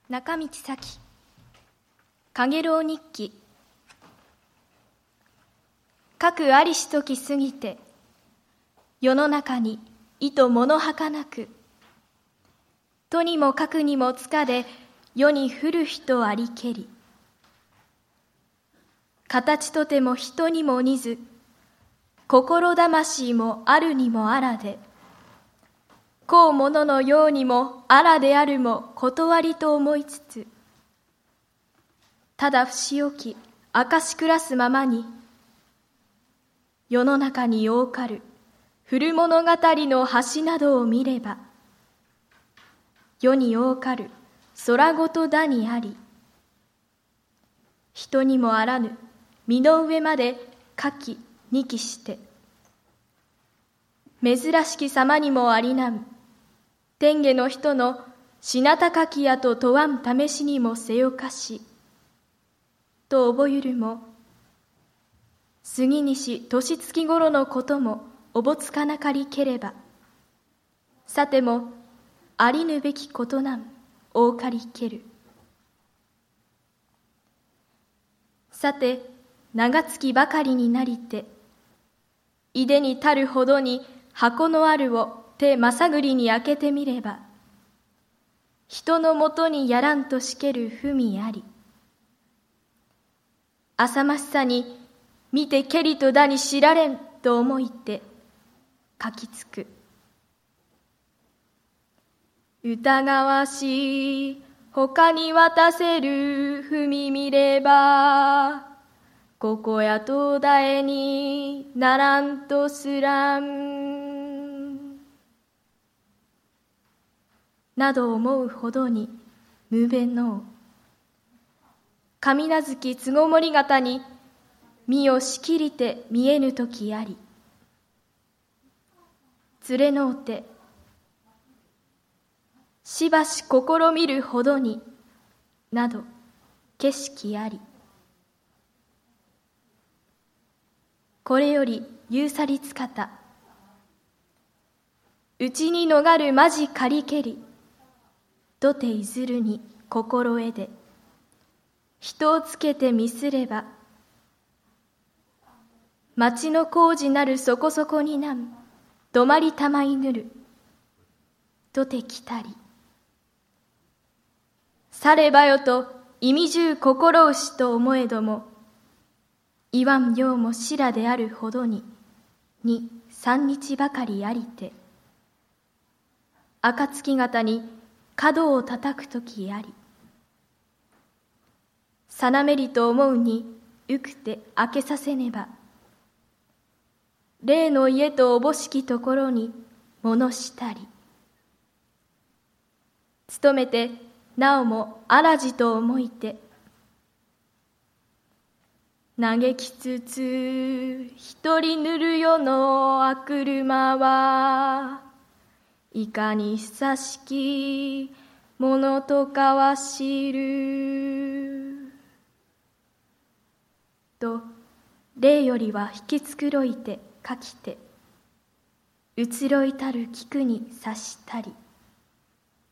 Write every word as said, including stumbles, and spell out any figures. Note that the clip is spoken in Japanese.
中道咲かげろう日記。かくありしとき過ぎて、世の中に意図物はかなく、とにもかくにもつかで世に降る人ありけり。形とても人にも似ず、心魂もあるにもあらで、こうもののようにもあらであるも断りと思いつつ、ただ不死置き明かし暮らすままに、世の中に多かる古物語の橋などを見れば、世に多かる空ごとだにあり、人にもあらぬ身の上まで書きにきして、珍しき様にもありなむ天下の人の品高きやと問わん試しにもせよかし、と覚ゆるも、杉西年月頃のこともおぼつかなかりければ、さてもありぬべきことなんおかりける。さて長月ばかりになりて、いでにたるほどに箱のあるを手まさぐりに開けてみれば、人のもとにやらんとしける文あり、浅ましさに見てけりとだに知られんと思いて書きつく。疑わしい他に渡せる文見れば、ここや東大にならんとすらん、など思うほどに無弁のう。神無月つごもり方に身をしきりて見えぬときあり、連れのうてしばし試みるほどになど景色あり。これより言うさりつかた、うちに逃るまじかりけり、とていずるに心得で、人をつけてみすれば、町の工事なるそこそこになん止まりたまいぬる、とてきたり。さればよと意味中心失と思えども、言わんようもしらであるほどに、に、三日ばかりありて、暁型に角を叩くときあり、さなめりと思うにうくて開けさせねば、例の家とおぼしきところに物したり、勤めてなおもあらじと思いて、嘆きつつ一人ぬるよのあくるまは、いかに久しきものとかは知る。と例よりは引き繕いて書きて、移ろいたる菊に刺したり。